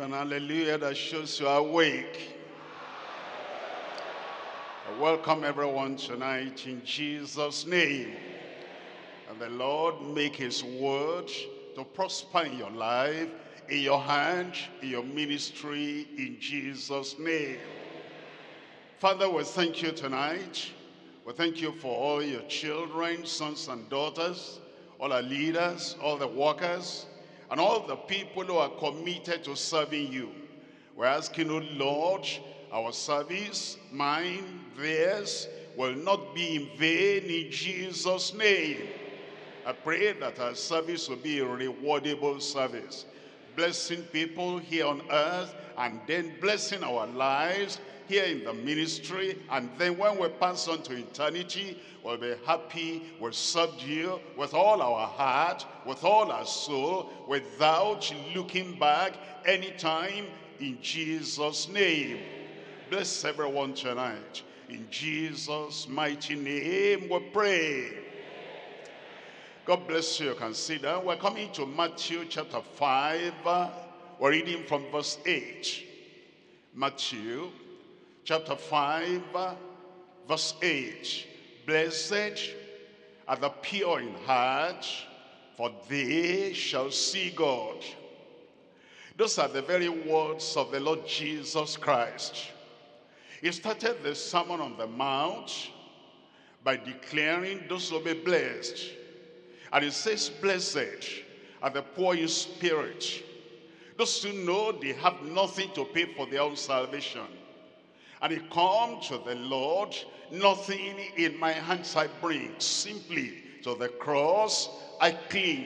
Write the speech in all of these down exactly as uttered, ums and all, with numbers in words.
an hallelujah that shows you are awake. I welcome everyone tonight in Jesus' name. And the Lord make his word to prosper in your life, in your hand, in your ministry, in Jesus' name. Father, we thank you tonight. We thank you for all your children, sons and daughters, all our leaders, all the workers, and all the people who are committed to serving you. We're asking, oh Lord, our service, mine, theirs, will not be in vain in Jesus' name. I pray that our service will be a rewardable service, blessing people here on earth, and then blessing our lives here in the ministry, and then when we pass on to eternity, we'll be happy, we'll serve you with all our heart, with all our soul, without looking back anytime, in Jesus' name. Bless everyone tonight. In Jesus' mighty name we pray. God bless you. You can sit down. We're coming to Matthew chapter five. We're reading from verse eight. Matthew chapter five, verse eight. Blessed are the pure in heart, for they shall see God. Those are the very words of the Lord Jesus Christ. He started the Sermon on the Mount by declaring those will be blessed. And he says, blessed are the poor in spirit. Those who know they have nothing to pay for their own salvation. And he come to the Lord, nothing in my hands I bring, simply to the cross I cling.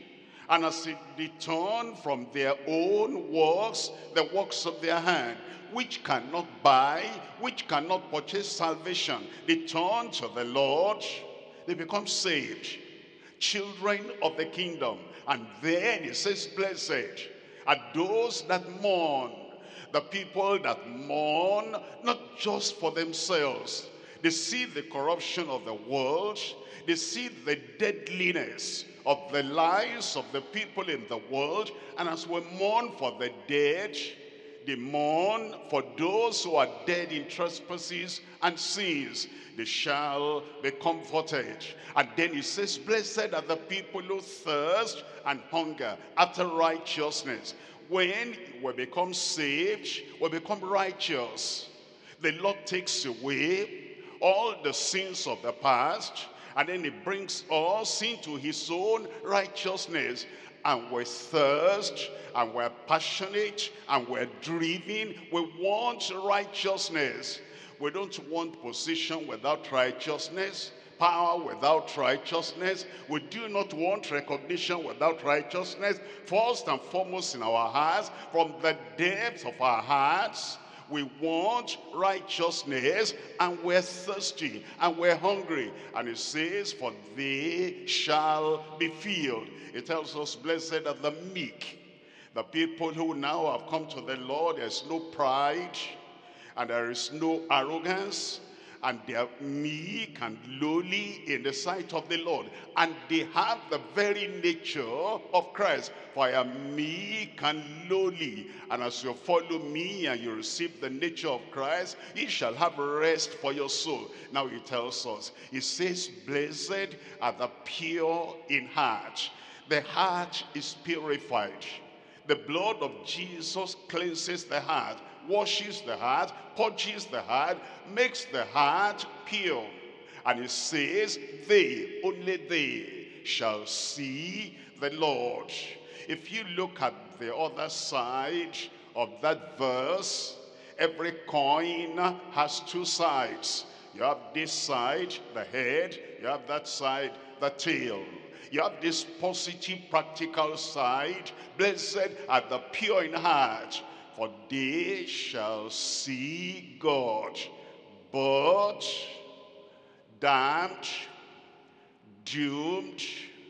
And as they turn from their own works, the works of their hand, which cannot buy, which cannot purchase salvation, they turn to the Lord, they become saved, children of the kingdom. And then it says, blessed are those that mourn. The people that mourn, not just for themselves. They see the corruption of the world. They see the deadliness of the lives of the people in the world. And as we mourn for the dead, they mourn for those who are dead in trespasses and sins. They shall be comforted. And then it says, blessed are the people who thirst and hunger after righteousness. When we become saved, we become righteous. The Lord takes away all the sins of the past, and then he brings us into his own righteousness. And we're thirst, and we're passionate, and we're driven. We want righteousness. We don't want position without righteousness, power without righteousness. We do not want recognition without righteousness. First and foremost in our hearts, from the depths of our hearts, we want righteousness, and we're thirsty, and we're hungry. And it says, for they shall be filled. It tells us, blessed are the meek. The people who now have come to the Lord, there's no pride, and there is no arrogance, and they are meek and lowly in the sight of the Lord. And they have the very nature of Christ. For I am meek and lowly. And as you follow me and you receive the nature of Christ, you shall have rest for your soul. Now he tells us, he says, blessed are the pure in heart. The heart is purified. The blood of Jesus cleanses the heart, washes the heart, purges the heart, makes the heart pure. And it says, they, only they, shall see the Lord. If you look at the other side of that verse, every coin has two sides. You have this side, the head. You have that side, the tail. You have this positive, practical side. Blessed are the pure in heart, for they shall see God. But damned, doomed,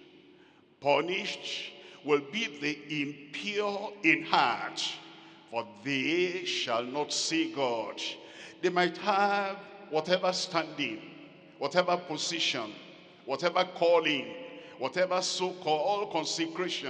punished will be the impure in heart, for they shall not see God. They might have whatever standing, whatever position, whatever calling, whatever so-called consecration,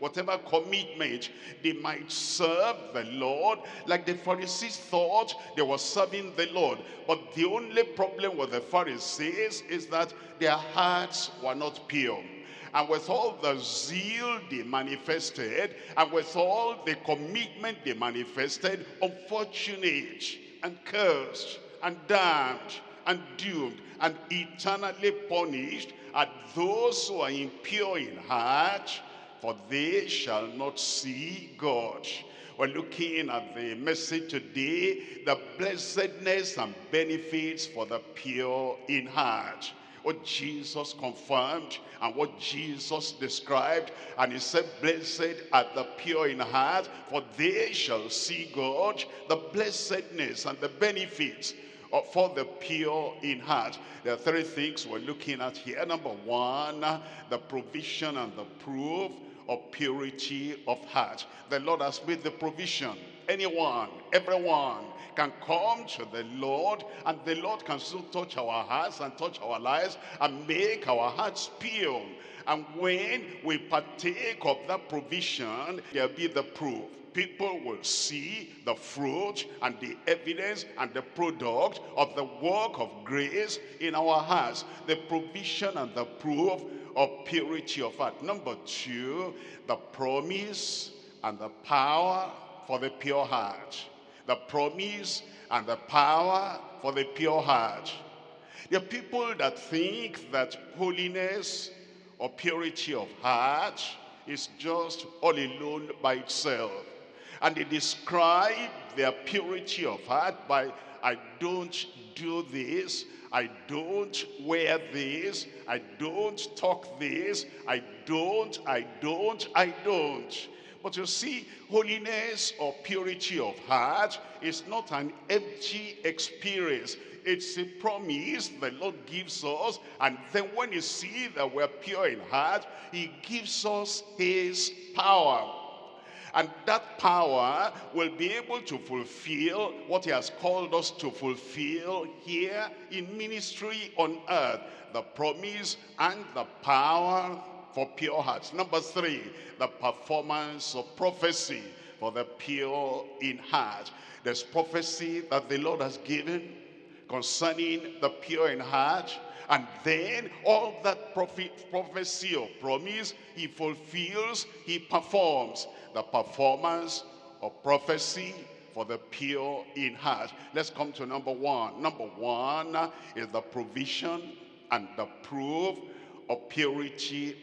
whatever commitment, they might serve the Lord like the Pharisees thought they were serving the Lord. But the only problem with the Pharisees is that their hearts were not pure. And with all the zeal they manifested, and with all the commitment they manifested, unfortunate and cursed and damned and doomed and eternally punished are those who are impure in heart, for they shall not see God. We're looking at the message today, the blessedness and benefits for the pure in heart. What Jesus confirmed and what Jesus described. And he said, blessed are the pure in heart, for they shall see God. The blessedness and the benefits for the pure in heart. There are three things we're looking at here. Number one, the provision and the proof of purity of heart. The Lord has made the provision. Anyone, everyone can come to the Lord, and the Lord can still touch our hearts and touch our lives and make our hearts pure. And when we partake of that provision, there'll be the proof. People will see the fruit and the evidence and the product of the work of grace in our hearts. The provision and the proof of purity of heart. Number two, the promise and the power for the pure heart. The promise and the power for the pure heart. There are people that think that holiness or purity of heart is just all alone by itself. And they describe their purity of heart by, I don't do this, I don't wear this, I don't talk this, I don't, I don't, I don't. But you see, holiness or purity of heart is not an empty experience. It's a promise the Lord gives us. And then when you see that we're pure in heart, he gives us his power. And that power will be able to fulfill what he has called us to fulfill here in ministry on earth. The promise and the power for pure hearts. Number three, the performance of prophecy for the pure in heart. There's prophecy that the Lord has given concerning the pure in heart. And then all that prophet, prophecy or promise, he fulfills, he performs. The performance of prophecy for the pure in heart. Let's come to number one. Number one is the provision and the proof of purity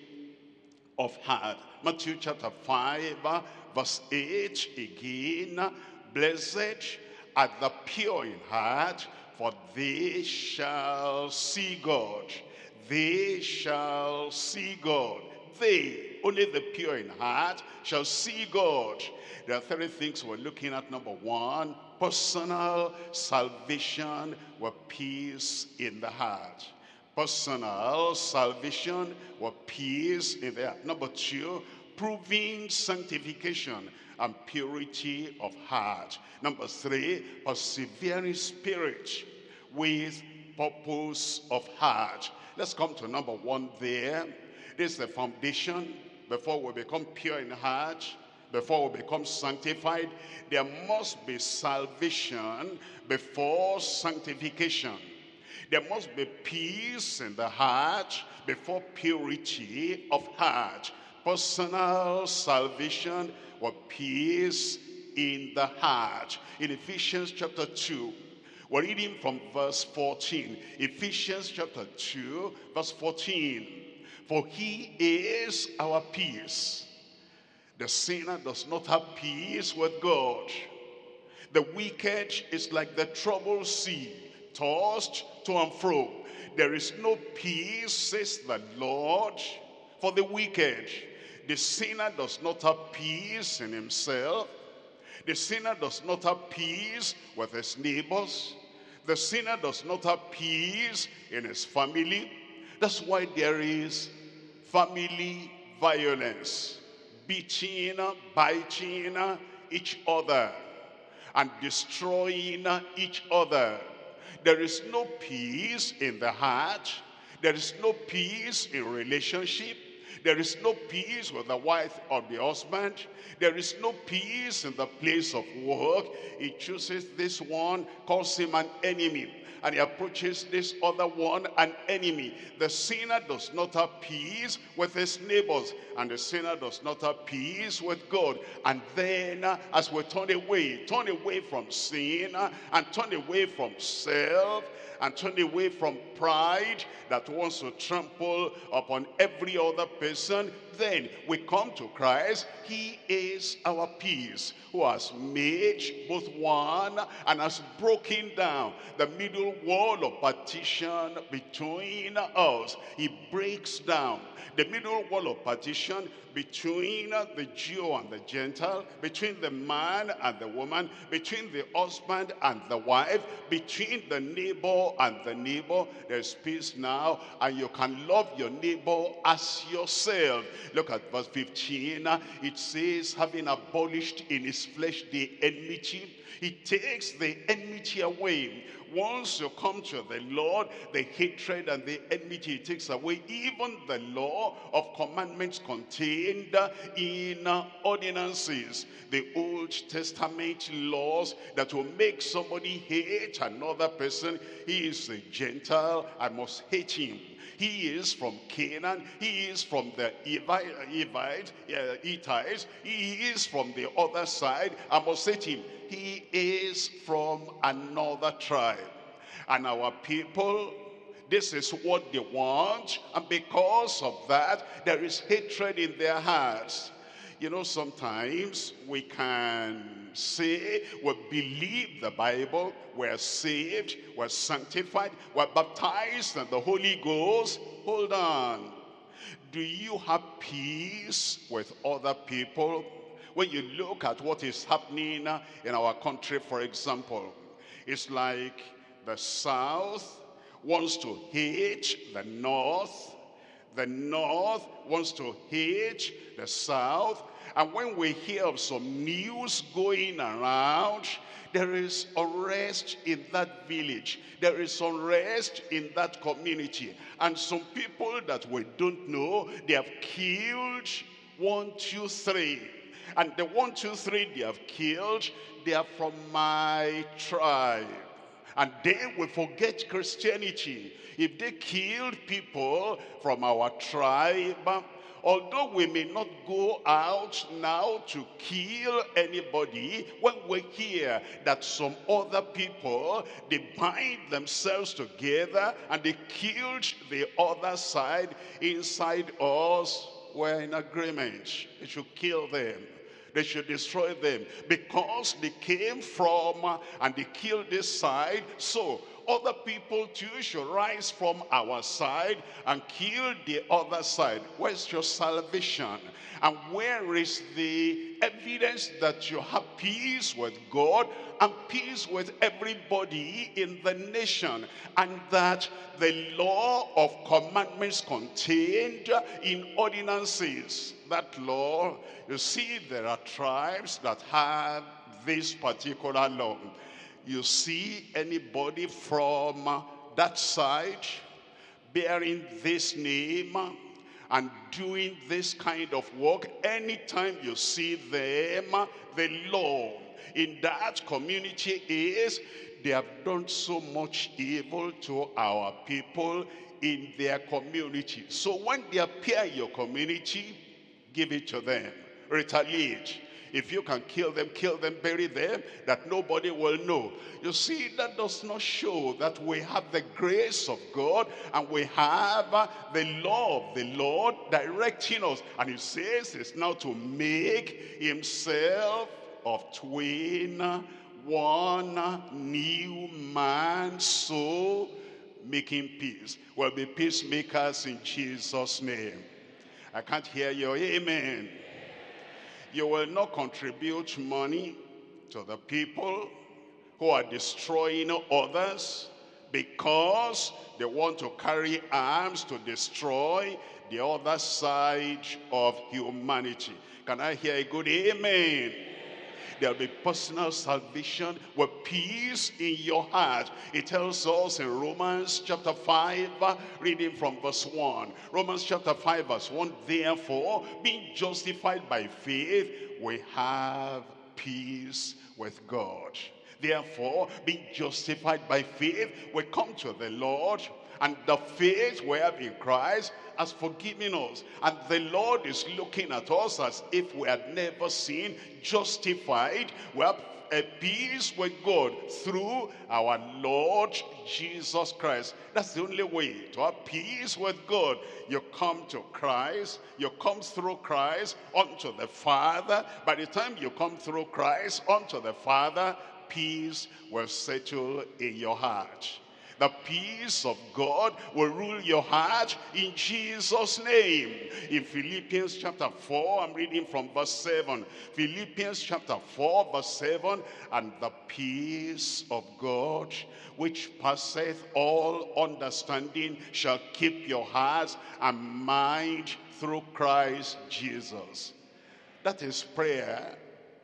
of heart. Matthew chapter five, verse eight again. Blessed are the pure in heart, for they shall see God. They shall see God. They, only the pure in heart, shall see God. There are three things we're looking at. Number one, personal salvation with peace in the heart. Personal salvation with peace in the heart. Number two, proving sanctification and purity of heart. Number three, persevering spirit with purpose of heart. Let's come to number one there. This is the foundation. Before we become pure in heart, before we become sanctified, there must be salvation before sanctification. There must be peace in the heart before purity of heart. Personal salvation or peace in the heart. In Ephesians chapter two, we're reading from verse fourteen. Ephesians chapter two, verse fourteen. For he is our peace. The sinner does not have peace with God. The wicked is like the troubled sea, tossed to and fro. There is no peace, says the Lord, for the wicked. The sinner does not have peace in himself. The sinner does not have peace with his neighbors. The sinner does not have peace in his family. That's why there is family violence, beating, biting each other, and destroying each other. There is no peace in the heart. There is no peace in relationship. There is no peace with the wife or the husband. There is no peace in the place of work. He chooses this one, calls him an enemy, and he approaches this other one, an enemy. The sinner does not have peace with his neighbors, and the sinner does not have peace with God. And then uh, as we turn away, turn away from sin, uh, and turn away from self, and turn away from pride that wants to trample upon every other person, then we come to Christ. He is our peace, who has made both one and has broken down the middle wall of partition between us. He breaks down the middle wall of partition between the Jew and the Gentile, between the man and the woman, between the husband and the wife, between the neighbor and the neighbor. There's peace now, and you can love your neighbor as yourself. Look at verse fifteen. It says, having abolished in his flesh the enmity, he takes the enmity away. Once you come to the Lord, the hatred and the enmity he takes away. Even the law of commandments contained in ordinances, the Old Testament laws that will make somebody hate another person. He is a Gentile, I must hate him. He is from Canaan. He is from the Evite, uh, Hittites. He is from the other side. I must say to him, he is from another tribe. And our people, this is what they want. And because of that, there is hatred in their hearts. You know, sometimes we can say we believe the Bible, we're saved, we're sanctified, we're baptized in the Holy Ghost. Hold on. Do you have peace with other people? When you look at what is happening in our country, for example, it's like the South wants to hate the North. The North wants to hate the South. And when we hear of some news going around, there is unrest in that village. There is unrest in that community. And some people that we don't know, they have killed one, two, three. And the one, two, three they have killed, they are from my tribe. And they will forget Christianity. If they killed people from our tribe, although we may not go out now to kill anybody, when we hear that some other people, they bind themselves together and they killed the other side inside us, we're in agreement. They should kill them. They should destroy them because they came from uh, and they killed this side. So other people too should rise from our side and kill the other side. Where's your salvation? And where is the evidence that you have peace with God and peace with everybody in the nation, and that the law of commandments contained in ordinances, that law, you see there are tribes that have this particular law. You see anybody from that side bearing this name and doing this kind of work, anytime you see them, the law in that community is they have done so much evil to our people in their community. So when they appear in your community, give it to them. Retaliate. If you can kill them, kill them, bury them, that nobody will know. You see, that does not show that we have the grace of God and we have uh, the law of the Lord directing us. And he says it's now to make himself of twain one new man, so making peace. We'll be peacemakers in Jesus' name. I can't hear you. Amen. You will not contribute money to the people who are destroying others because they want to carry arms to destroy the other side of humanity. Can I hear a good amen? There'll be personal salvation with peace in your heart. It tells us in Romans chapter five, reading from verse one. Romans chapter five verse one, therefore, being justified by faith, we have peace with God. Therefore, being justified by faith, we come to the Lord, and the faith we have in Christ has forgiven us. And the Lord is looking at us as if we had never sinned, justified. We have a peace with God through our Lord Jesus Christ. That's the only way to have peace with God. You come to Christ, you come through Christ unto the Father. By the time you come through Christ unto the Father, peace will settle in your heart. The peace of God will rule your heart in Jesus' name. In Philippians chapter four, I'm reading from verse seven. Philippians chapter four, verse seven, and the peace of God, which passeth all understanding, shall keep your hearts and mind through Christ Jesus. That is prayer.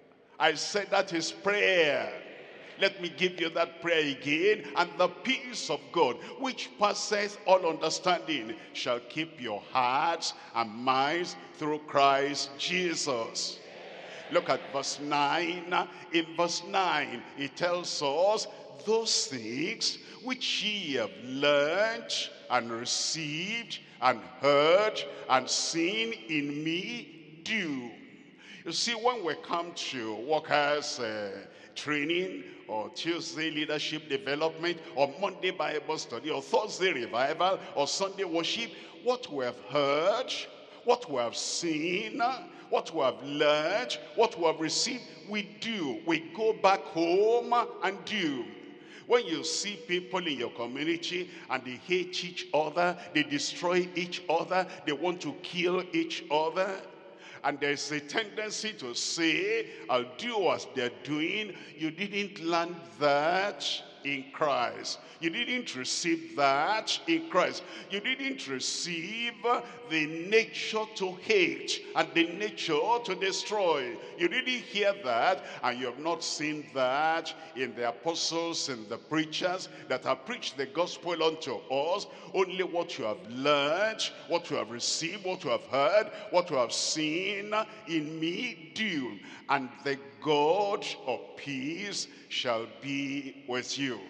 I said that is prayer. Let me give you that prayer again. And the peace of God, which passeth all understanding, shall keep your hearts and minds through Christ Jesus. Look at verse nine. In verse nine, it tells us, those things which ye have learned and received and heard and seen in me, do. You see, when we come to workers' uh, training, or Tuesday leadership development, or Monday Bible study, or Thursday revival, or Sunday worship, what we have heard, what we have seen, what we have learned, what we have received, we do. We go back home and do. When you see people in your community and they hate each other, they destroy each other, they want to kill each other, and there's a tendency to say, I'll do as they're doing. You didn't learn that in Christ. You didn't receive that in Christ. You didn't receive the nature to hate and the nature to destroy. You didn't hear that, and you have not seen that in the apostles and the preachers that have preached the gospel unto us. Only what you have learned, what you have received, what you have heard, what you have seen in me, do. And the God of peace shall be with you.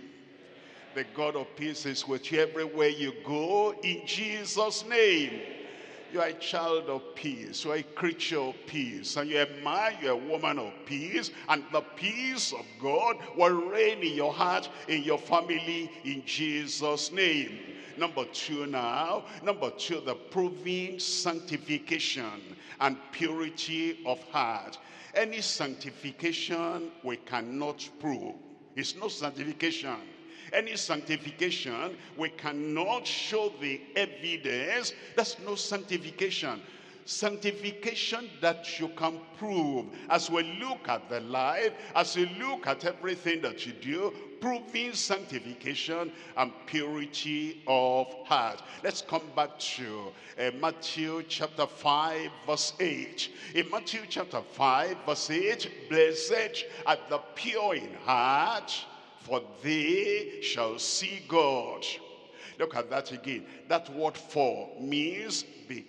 The God of peace is with you everywhere you go, in Jesus' name. You are a child of peace. You are a creature of peace. And you're a man, you're a woman of peace. And the peace of God will reign in your heart, in your family, in Jesus' name. Number two now. Number two, the proving sanctification and purity of heart. Any sanctification we cannot prove. It's no sanctification. Any sanctification we cannot show the evidence. That's no sanctification. Sanctification that you can prove. As we look at the life, as we look at everything that you do, proving sanctification and purity of heart. Let's come back to uh, Matthew chapter five verse eight. In Matthew chapter five verse eight, blessed are the pure in heart, for they shall see God. Look at that again. That word for means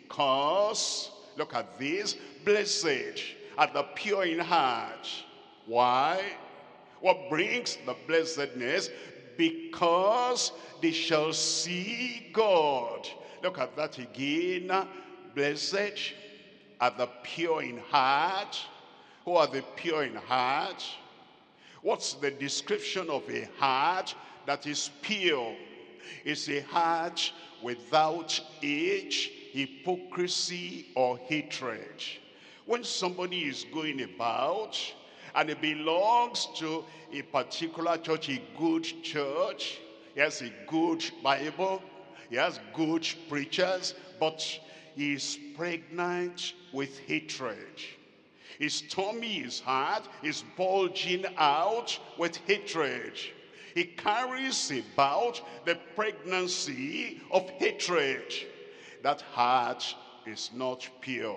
because. Look at this. Blessed are the pure in heart. Why? What brings the blessedness? Because they shall see God. Look at that again. Blessed are the pure in heart. Who are the pure in heart? What's the description of a heart that is pure? It's a heart without hate, hypocrisy, or hatred. When somebody is going about and it belongs to a particular church, a good church, he has a good Bible, he has good preachers, but he is pregnant with hatred. His tummy, his heart is bulging out with hatred. He carries about the pregnancy of hatred. That heart is not pure.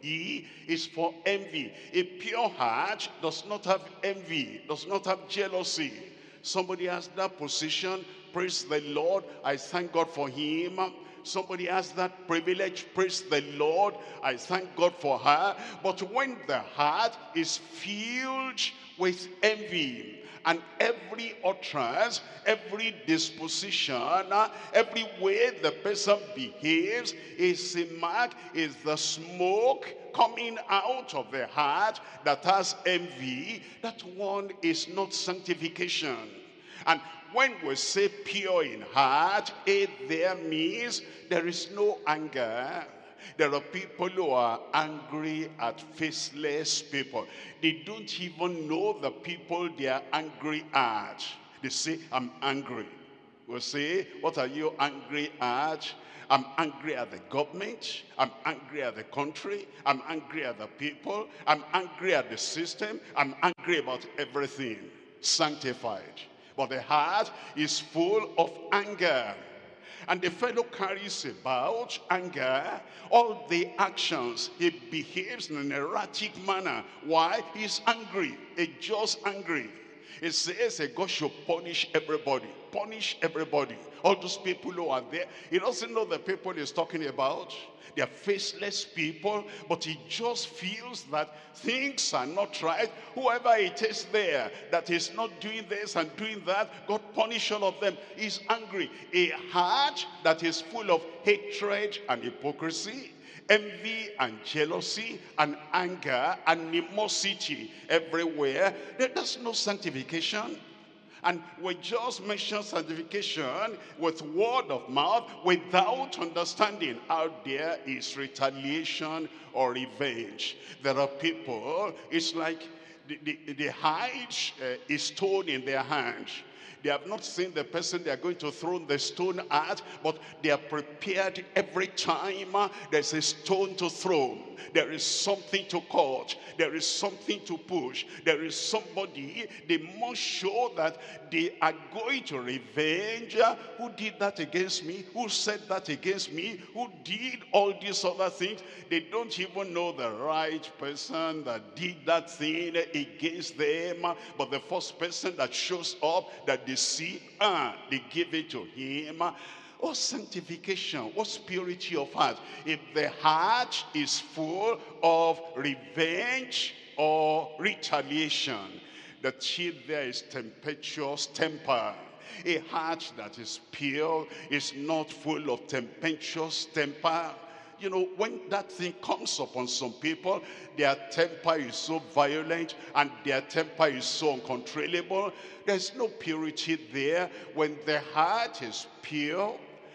E is for envy. A pure heart does not have envy, does not have jealousy. Somebody has that position, praise the Lord, I thank God for him. Somebody has that privilege, praise the Lord, I thank God for her. But when the heart is filled with envy, and every utterance, every disposition, every way the person behaves is a mark, is the smoke coming out of the heart that has envy, that one is not sanctification. And when we say pure in heart, it there means there is no anger. There are people who are angry at faceless people. They don't even know the people they are angry at. They say, I'm angry. We'll say, what are you angry at? I'm angry at the government. I'm angry at the country. I'm angry at the people. I'm angry at the system. I'm angry about everything. Sanctified. But the heart is full of anger. And the fellow carries about anger, all the actions. He behaves in an erratic manner. Why? He's angry. He's just angry. It says that God should punish everybody. Punish everybody. All those people who are there. He doesn't know the people he's talking about. They are faceless people, but he just feels that things are not right. Whoever it is there that is not doing this and doing that, God punish all of them. He's angry. A heart that is full of hatred and hypocrisy, envy and jealousy and anger, animosity everywhere. There's no sanctification. And we just mention sanctification with word of mouth without understanding how there is retaliation or revenge. There are people, it's like they, they, they hide uh, a stone in their hand. They have not seen the person they are going to throw the stone at, but they are prepared every time uh, there's a stone to throw. There is something to cut. There is something to push. There is somebody, they must show that they are going to revenge. Uh, who did that against me? Who said that against me? Who did all these other things? They don't even know the right person that did that thing against them. But the first person that shows up, that they see, ah, they give it to him. What sanctification, what purity of heart? If the heart is full of revenge or retaliation, the chief there is tempestuous temper. A heart that is pure is not full of tempestuous temper. You know, when that thing comes upon some people, their temper is so violent and their temper is so uncontrollable. There's no purity there. When the heart is pure,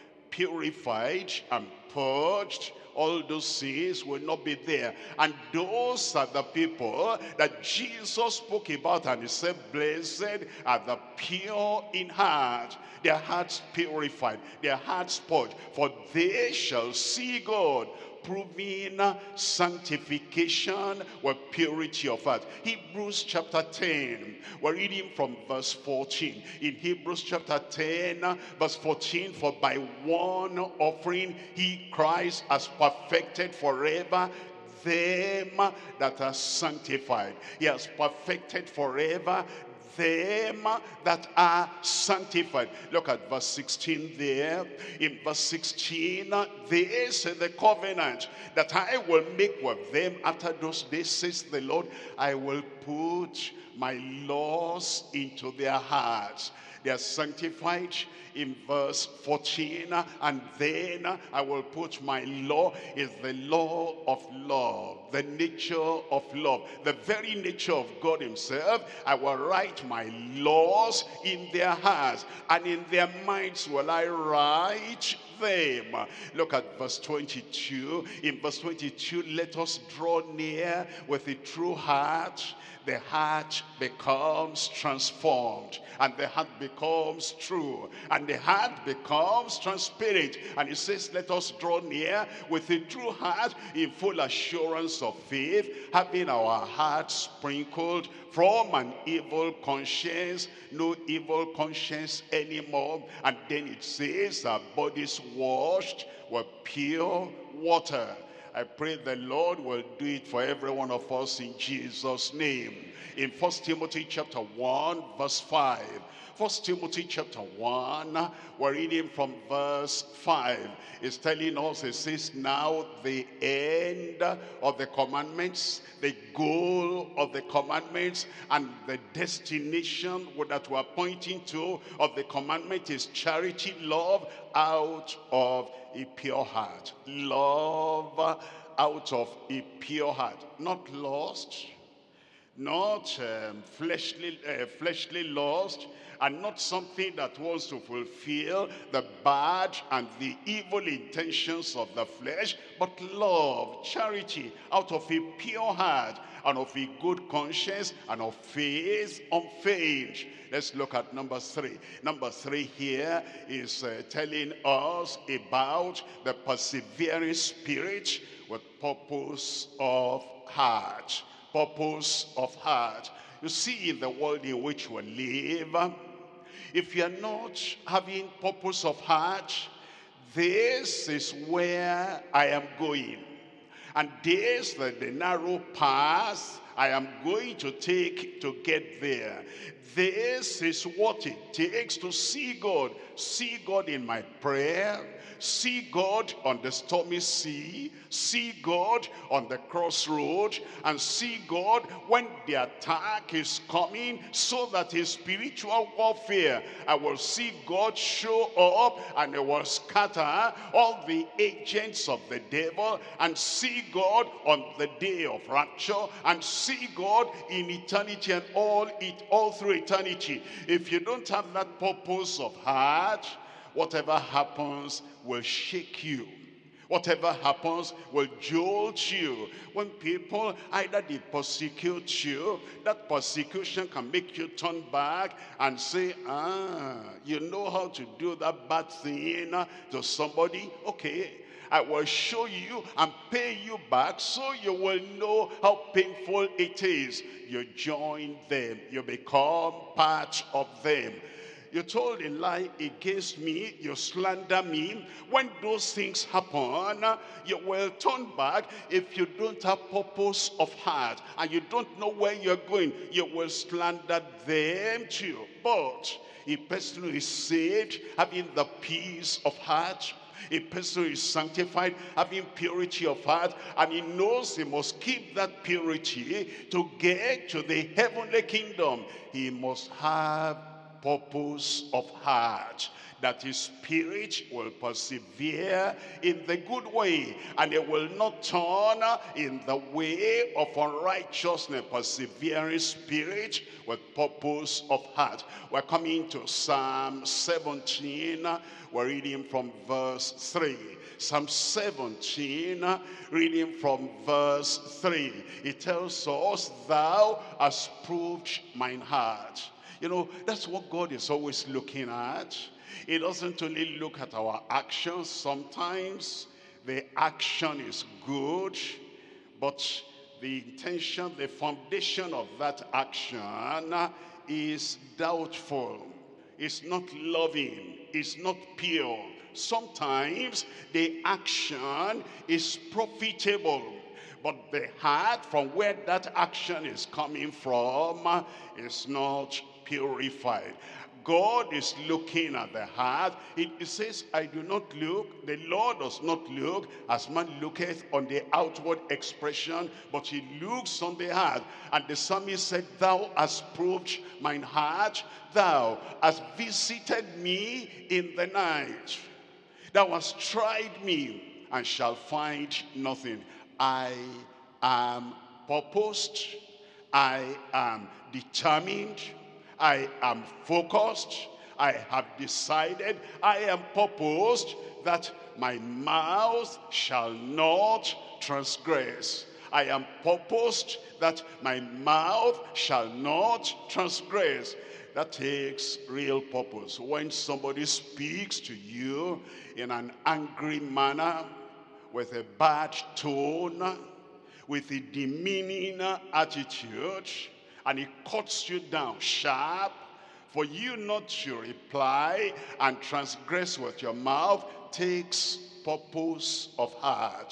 purified and purged, all those sins will not be there. And those are the people that Jesus spoke about, and he said, blessed are the pure in heart, their hearts purified, their hearts purged, for they shall see God. Proving sanctification with purity of heart. Hebrews chapter ten, we're reading from verse fourteen. In Hebrews chapter ten, verse fourteen, for by one offering he, Christ, has perfected forever them that are sanctified. He has perfected forever them that are sanctified. Look at verse sixteen there. In verse sixteen, this is the covenant that I will make with them after those days, says the Lord. I will put my laws into their hearts. They are sanctified in verse fourteen, and then I will put my law, is the law of love, the nature of love, the very nature of God himself. I will write my laws in their hearts, and in their minds will I write them. Look at verse twenty-two. In verse twenty-two, let us draw near with a true heart. The heart becomes transformed, and the heart becomes true, and the heart becomes transparent. And it says, let us draw near with a true heart in full assurance of faith, having our hearts sprinkled from an evil conscience, no evil conscience anymore. And then it says, our bodies washed with pure water. I pray the Lord will do it for every one of us in Jesus' name. In First Timothy chapter one, verse five. First Timothy chapter one, we're reading from verse five. It's telling us, it says, now the end of the commandments, the goal of the commandments, and the destination that we're pointing to of the commandment is charity, love out of a pure heart. Love out of a pure heart. Not lust, not um, fleshly, uh, fleshly lust, and not something that wants to fulfill the bad and the evil intentions of the flesh, but love, charity, out of a pure heart, and of a good conscience, and of faith unfeigned. Let's look at number three. Number three here is uh, telling us about the persevering spirit with purpose of heart. Purpose of heart. You see, in the world in which we live, if you're not having purpose of heart, this is where I am going, and this is the narrow path I am going to take to get there. This is what it takes to see God. See God in my prayer. See God on the stormy sea. See God on the crossroad. And see God when the attack is coming, so that in spiritual warfare, I will see God show up and I will scatter all the agents of the devil, and see God on the day of rapture, and see God in eternity and all it all through eternity. If you don't have that purpose of heart, whatever happens will shake you. Whatever happens will jolt you. When people, either they persecute you, that persecution can make you turn back and say, ah, you know how to do that bad thing to somebody? Okay, I will show you and pay you back, so you will know how painful it is. You join them. You become part of them. You told a lie against me, you slander me. When those things happen, you will turn back. If you don't have purpose of heart and you don't know where you're going, you will slander them too. But a person who is saved, having the peace of heart, a person who is sanctified, having purity of heart, and he knows he must keep that purity to get to the heavenly kingdom, he must have purpose of heart, that his spirit will persevere in the good way, and it will not turn in the way of unrighteousness. Persevering spirit with purpose of heart. We're coming to Psalm seventeen. We're reading from verse three. Psalm seventeen, reading from verse three. It tells us, thou hast proved mine heart. You know, that's what God is always looking at. He doesn't only look at our actions. Sometimes the action is good, but the intention, the foundation of that action is doubtful. It's not loving. It's not pure. Sometimes the action is profitable, but the heart from where that action is coming from is not purified. God is looking at the heart. It, it says, I do not look, the Lord does not look as man looketh on the outward expression, but he looks on the heart. And the psalmist said, thou hast proved mine heart, thou hast visited me in the night. Thou hast tried me and shall find nothing. I am purposed, I am determined, I am focused, I have decided, I am purposed that my mouth shall not transgress. I am purposed that my mouth shall not transgress. That takes real purpose. When somebody speaks to you in an angry manner, with a bad tone, with a demeaning attitude, and it cuts you down sharp, for you not to reply and transgress with your mouth takes purpose of heart.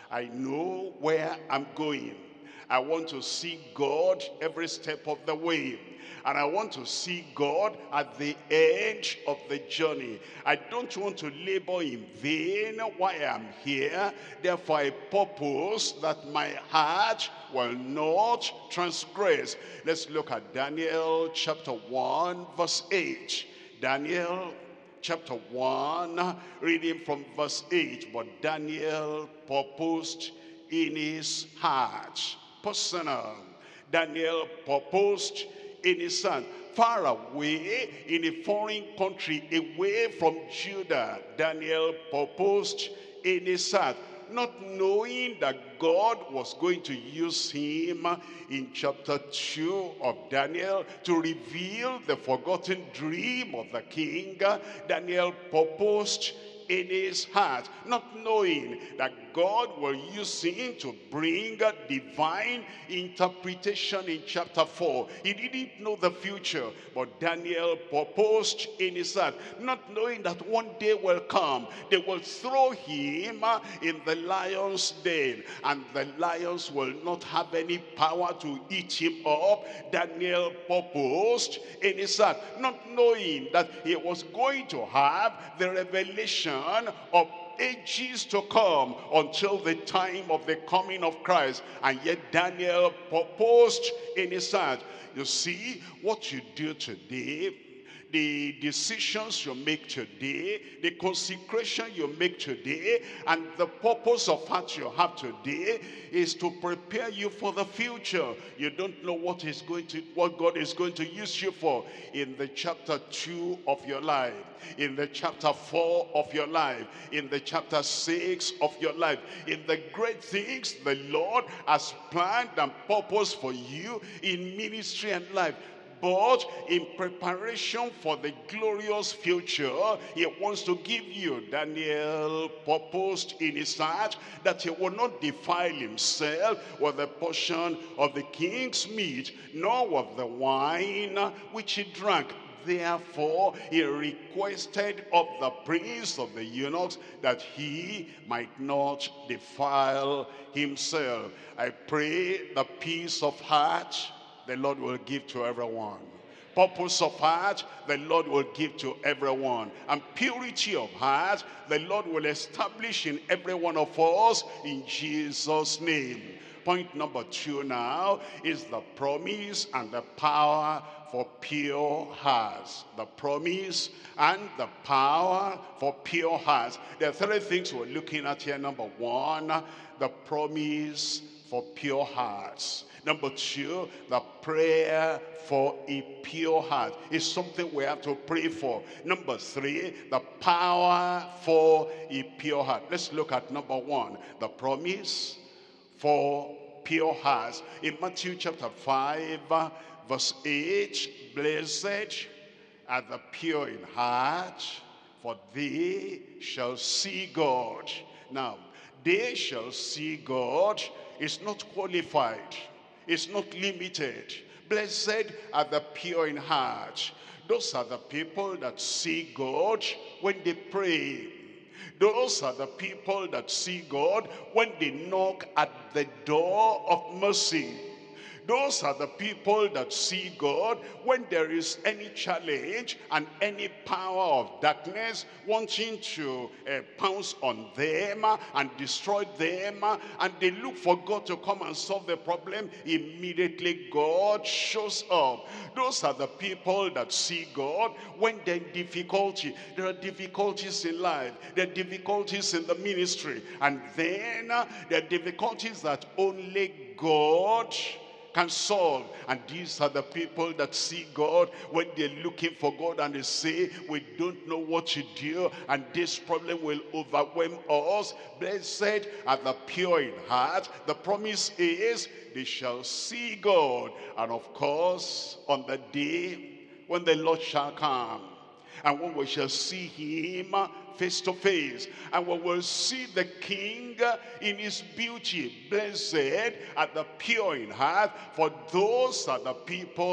I know where I'm going. I want to see God every step of the way. And I want to see God at the edge of the journey. I don't want to labor in vain while I'm here. Therefore, I purpose that my heart will not transgress. Let's look at Daniel chapter one, verse eight. Daniel chapter one, reading from verse eight. But Daniel purposed in his heart. Personal. Daniel purposed in his heart, far away in a foreign country, away from Judah. Daniel purposed in his heart, not knowing that God was going to use him in chapter two of Daniel to reveal the forgotten dream of the king. Daniel purposed in his heart, not knowing that God will use him to bring a divine interpretation in chapter four. He didn't know the future, but Daniel purposed in his heart, not knowing that one day will come, they will throw him in the lion's den, and the lions will not have any power to eat him up. Daniel purposed in his heart, not knowing that he was going to have the revelation of ages to come until the time of the coming of Christ. And yet Daniel purposed in his heart. You see, what you do today, the decisions you make today, the consecration you make today, and the purpose of heart you have today is to prepare you for the future. You don't know what is going to, what God is going to use you for in the chapter two of your life, in the chapter four of your life, in the chapter six of your life, in the great things the Lord has planned and purposed for you in ministry and life. But in preparation for the glorious future he wants to give you, Daniel purposed in his heart that he will not defile himself with a portion of the king's meat, nor with the wine which he drank. Therefore he requested of the prince of the eunuchs that he might not defile himself. I pray the peace of heart the Lord will give to everyone. Purpose of heart, the Lord will give to everyone. And purity of heart, the Lord will establish in every one of us in Jesus' name. Point number two now is the promise and the power for pure hearts. The promise and the power for pure hearts. There are three things we're looking at here. Number one, the promise for pure hearts. Number two, the prayer for a pure heart is something we have to pray for. Number three, the power for a pure heart. Let's look at number one, the promise for pure hearts. In Matthew chapter five, verse eight, blessed are the pure in heart, for they shall see God. Now, they shall see God is not qualified. It's not limited. Blessed are the pure in heart. Those are the people that see God when they pray. Those are the people that see God when they knock at the door of mercy. Those are the people that see God when there is any challenge and any power of darkness wanting to uh, pounce on them and destroy them, and they look for God to come and solve the problem. Immediately God shows up. Those are the people that see God when there is difficulty. There are difficulties in life. There are difficulties in the ministry. And then uh, there are difficulties that only God can solve. And these are the people that see God when they're looking for God and they say, we don't know what to do and this problem will overwhelm us. Blessed are the pure in heart. The promise is they shall see God. And of course, on the day when the Lord shall come, and when we shall see him face to face, and we will see the King in his beauty. Blessed are the pure in heart, for those are the people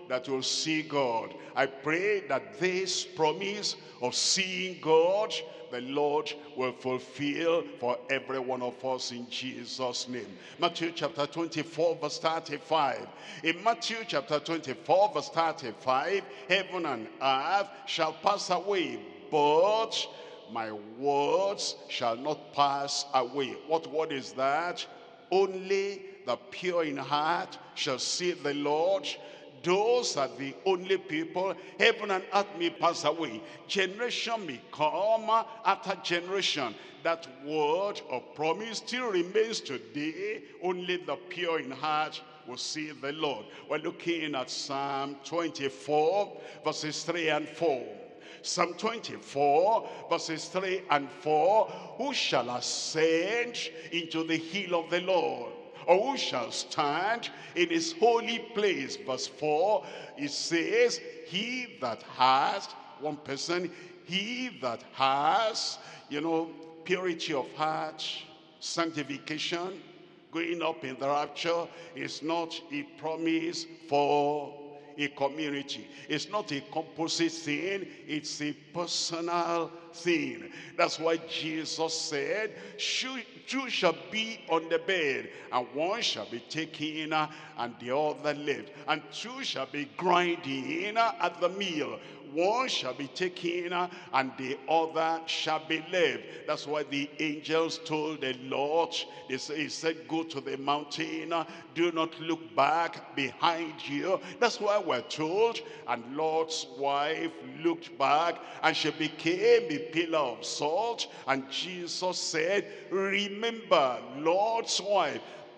that will see God. I pray that this promise of seeing God, the Lord will fulfill for every one of us in Jesus' name. Matthew chapter twenty-four verse thirty-five. In Matthew chapter twenty-four verse thirty-five, heaven and earth shall pass away, but my words shall not pass away. What word is that? Only the pure in heart shall see the Lord. Those are the only people. Heaven and earth may pass away, generation may come after generation. That word of promise still remains today. Only the pure in heart will see the Lord. We're looking at Psalm twenty-four verses three and four. Psalm twenty-four verses three and four. Who shall ascend into the hill of the Lord? Or who shall stand in his holy place? Verse four, it says, he that has, one person, he that has, you know, purity of heart, sanctification, going up in the rapture, is not a promise for a community. It's not a composite thing, it's a personal thing. That's why Jesus said, two shall be on the bed, and one shall be taken and the other left, and two shall be grinding at the mill. One shall be taken and the other shall be left. That's why the angels told the Lord, they say, he said, go to the mountain, do not look back behind you. That's why we're told, and Lot's wife looked back and she became a pillar of salt. And Jesus said, remember, Lot's wife.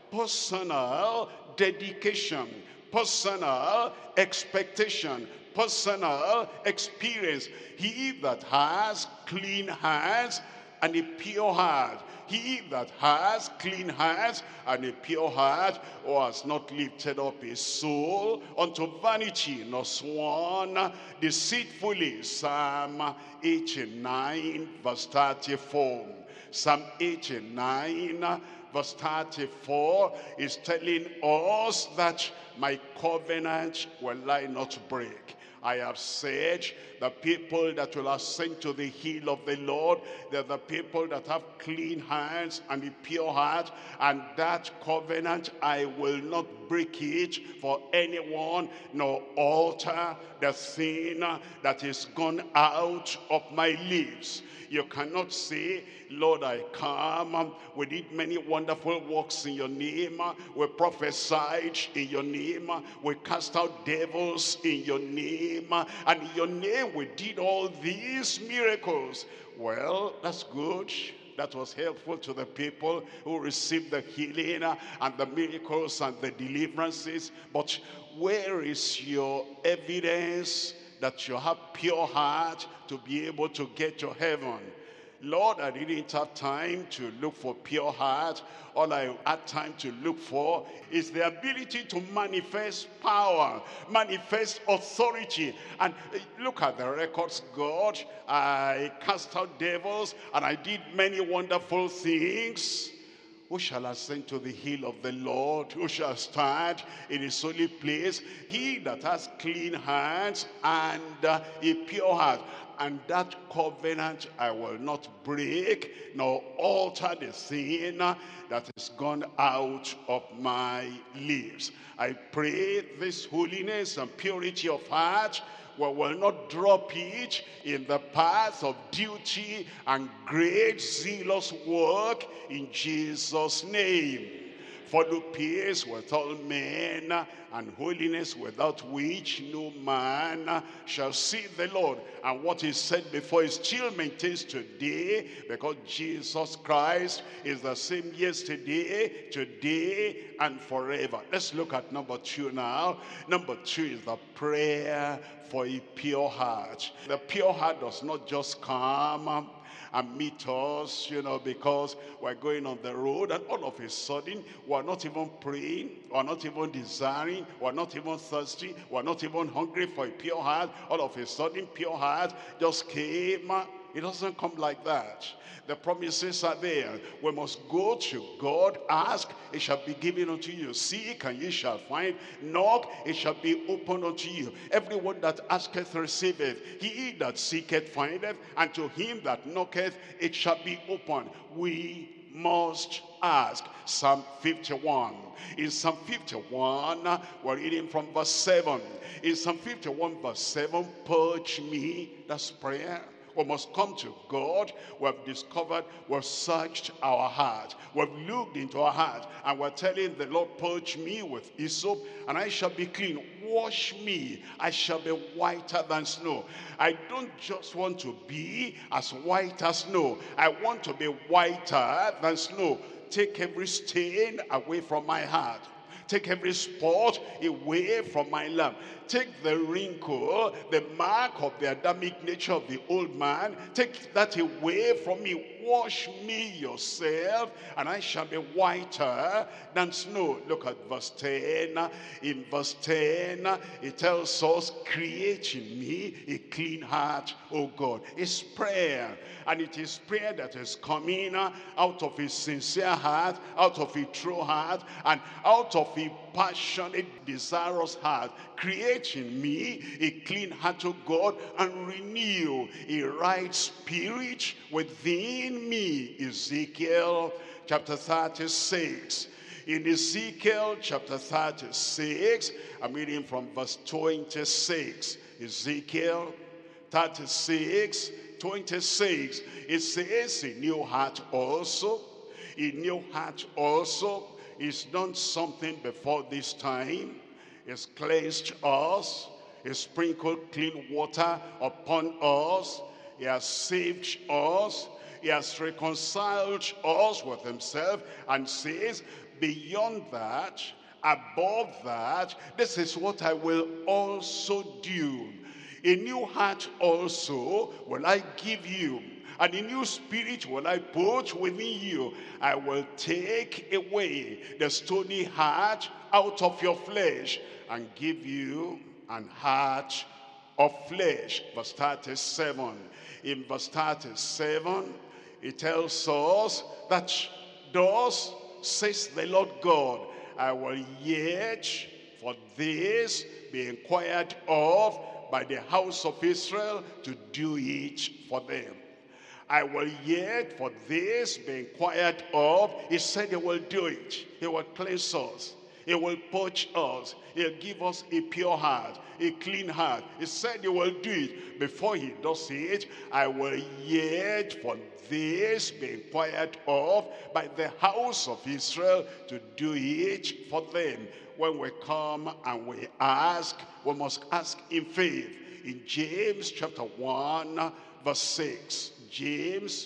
Personal dedication, personal expectation, personal experience. He that has clean hands and a pure heart, he that has clean hands and a pure heart, who has not lifted up his soul unto vanity, nor sworn deceitfully. Psalm eighty-nine verse thirty-four. Psalm eighty-nine verse thirty-four is telling us that my covenant will I not break. I have said the people that will ascend to the hill of the Lord, they're the people that have clean hands and a pure heart, and that covenant I will not break it for anyone, nor alter the thing that is gone out of my lips. You cannot say, Lord, I come, we did many wonderful works in your name, we prophesied in your name, we cast out devils in your name, and in your name we did all these miracles. Well, that's good. That was helpful to the people who received the healing and the miracles and the deliverances. But where is your evidence that you have pure heart to be able to get to heaven? Lord, I didn't have time to look for pure heart. All I had time to look for is the ability to manifest power, manifest authority. And look at the records, God. I cast out devils and I did many wonderful things. Who shall ascend to the hill of the Lord? Who shall stand in his holy place? He that has clean hands and uh, a pure heart. And that covenant I will not break, nor alter the thing that is gone out of my lips. I pray this holiness and purity of heart, we will not drop it in the path of duty and great zealous work in Jesus' name. Follow peace with all men, and holiness without which no man shall see the Lord. And what is said before is still maintains today, because Jesus Christ is the same yesterday, today, and forever. Let's look at number two now. Number two is the prayer for a pure heart. The pure heart does not just come and meet us, you know, because we're going on the road, and all of a sudden we're not even praying, we're not even desiring, we're not even thirsty, we're not even hungry for a pure heart. All of a sudden, pure heart just came It doesn't come like that. The promises are there. We must go to God. Ask, it shall be given unto you. Seek, and ye shall find. Knock, it shall be opened unto you. Everyone that asketh receiveth. He that seeketh findeth. And to him that knocketh, it shall be opened. We must ask. Psalm fifty-one. In Psalm fifty-one, we're reading from verse seven. In Psalm fifty-one, verse seven, purge me, that's prayer. We must come to God. We have discovered, we've searched our heart. We've looked into our heart, and we're telling the Lord, purge me with hyssop, and I shall be clean. Wash me, I shall be whiter than snow. I don't just want to be as white as snow. I want to be whiter than snow. Take every stain away from my heart. Take every spot away from my lamp. Take the wrinkle, the mark of the Adamic nature of the old man. Take that away from me. Wash me yourself, and I shall be whiter than snow. Look at verse ten. In verse ten, it tells us, create in me a clean heart, O God. It's prayer, and it is prayer that is coming out of a sincere heart, out of a true heart, and out of a passionate, desirous heart. Create in me a clean heart, O God, and renew a right spirit within me. Ezekiel chapter thirty-six. In Ezekiel chapter thirty-six, I'm reading from verse twenty-six. Ezekiel thirty-six, twenty-six. It says, a new heart also, a new heart also. He's done something before this time. He's cleansed us. He sprinkled clean water upon us. He has saved us. He has reconciled us with himself, and says, beyond that, above that, this is what I will also do. A new heart also will I give you, and a new spirit will I put within you. I will take away the stony heart out of your flesh, and give you an heart of flesh. Verse thirty-seven. In verse thirty-seven, it tells us that, thus says the Lord God, I will yet for this be inquired of by the house of Israel, to do it for them. I will yet for this be inquired of. He said he will do it. He will cleanse us. He will purge us. He'll give us a pure heart, a clean heart. He said he will do it. Before he does it, I will yet for this be inquired of by the house of Israel, to do it for them. When we come and we ask, we must ask in faith. In James chapter one, verse six. James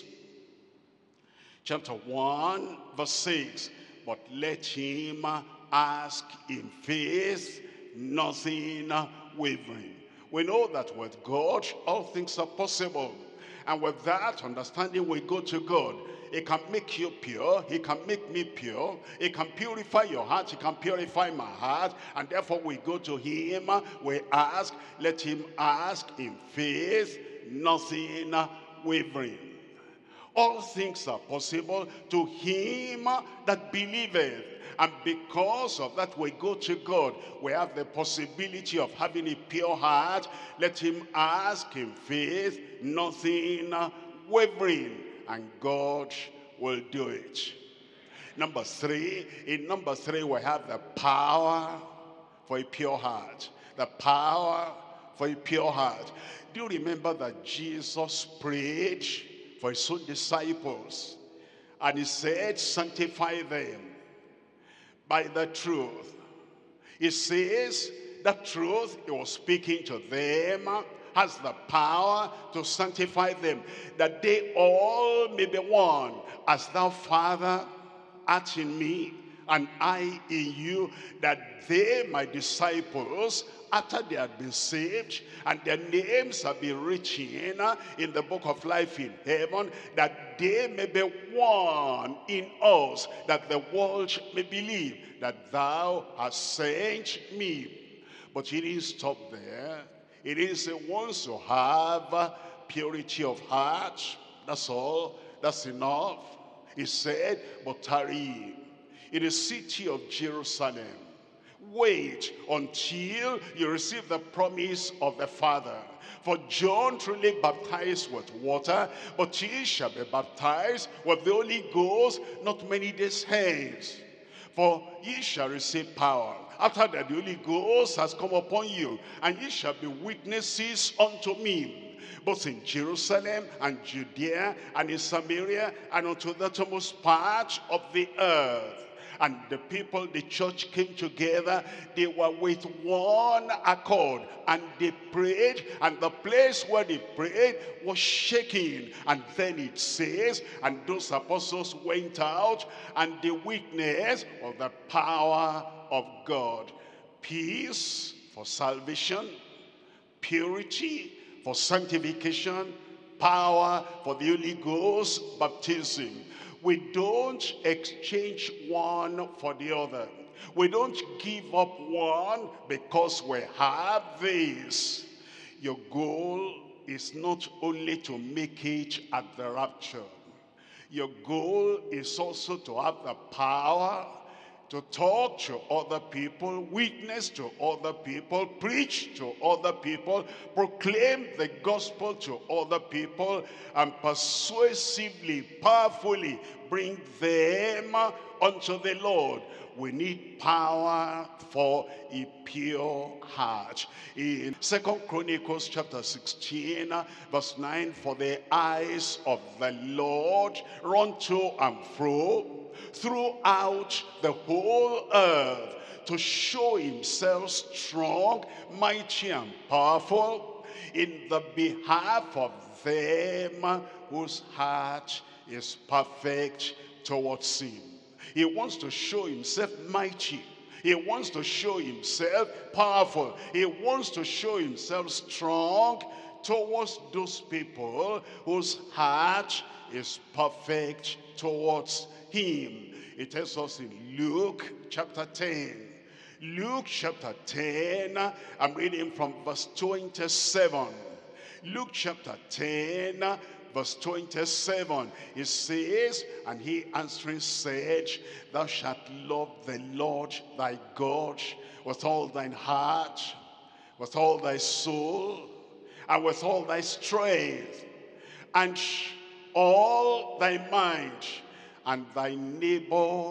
chapter one, verse six. But let him ask in faith, nothing wavering. We know that with God, all things are possible. And with that understanding, we go to God. He can make you pure. He can make me pure. He can purify your heart. He can purify my heart. And therefore we go to him. We ask. Let him ask in faith, nothing wavering. All things are possible to him that believeth. And because of that, we go to God. We have the possibility of having a pure heart. Let him ask in faith, nothing wavering, and God will do it. Number three, in number three, we have the power for a pure heart. The power for a pure heart. Do you remember that Jesus prayed for his own disciples? And he said, sanctify them by the truth. He says that truth he was speaking to them has the power to sanctify them, that they all may be one, as thou, Father, art in me, and I in you, that they, my disciples, after they had been saved and their names have been written in the book of life in heaven, that they may be one in us, that the world may believe that thou hast sent me. But he didn't stop there. It is once you have purity of heart. That's all. That's enough. He said, but tarry in the city of Jerusalem. Wait until you receive the promise of the Father. For John truly baptized with water, but ye shall be baptized with the Holy Ghost not many days hence. For ye shall receive power after that the Holy Ghost has come upon you, and ye shall be witnesses unto me, both in Jerusalem and Judea and in Samaria and unto the uttermost part of the earth. And the people, the church came together. They were with one accord, and they prayed, and the place where they prayed was shaking. And then it says, and those apostles went out, and they witnessed of the power of God. Peace for salvation, purity for sanctification, power for the Holy Ghost baptism. We don't exchange one for the other. We don't give up one because we have this. Your goal is not only to make it at the rapture. Your goal is also to have the power to talk to other people, witness to other people, preach to other people, proclaim the gospel to other people, and persuasively, powerfully bring them unto the Lord. We need power for a pure heart. In Second Chronicles chapter sixteen, verse nine, for the eyes of the Lord run to and fro throughout the whole earth, to show himself strong, mighty, and powerful in the behalf of them whose heart is perfect towards him. He wants to show himself mighty. He wants to show himself powerful. He wants to show himself strong towards those people whose heart is perfect towards him. It tells us in Luke chapter ten. Luke chapter ten, I'm reading from verse twenty-seven. Luke chapter ten, verse twenty-seven. It says, and he answering said, thou shalt love the Lord thy God with all thine heart, with all thy soul, and with all thy strength, and all thy mind, and thy neighbor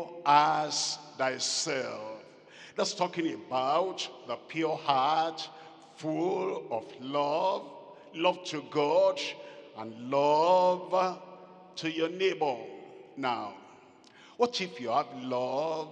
as thyself. That's talking about the pure heart, full of love, love to God, and love to your neighbor. Now, what if you have love,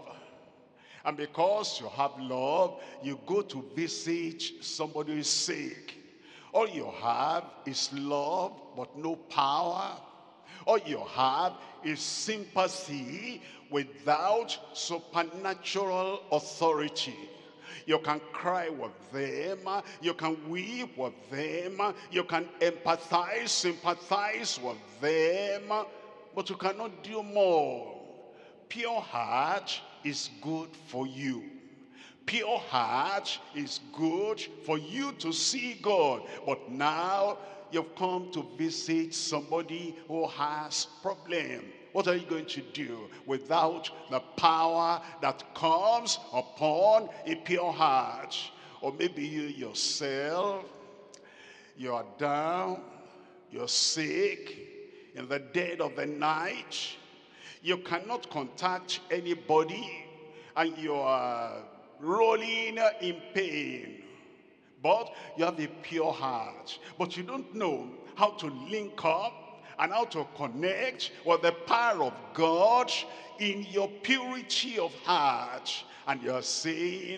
and because you have love, you go to visit somebody who is sick? All you have is love, but no power. All you have is sympathy without supernatural authority. You can cry with them, you can weep with them, you can empathize, sympathize with them, but you cannot do more. Pure heart is good for you. Pure heart is good for you to see God. But now you've come to visit somebody who has problem. What are you going to do without the power that comes upon a pure heart? Or maybe you yourself, you are down, you're sick, in the dead of the night. You cannot contact anybody, and you are rolling in pain. But you have a pure heart. But you don't know how to link up and how to connect with the power of God in your purity of heart. And you're saying,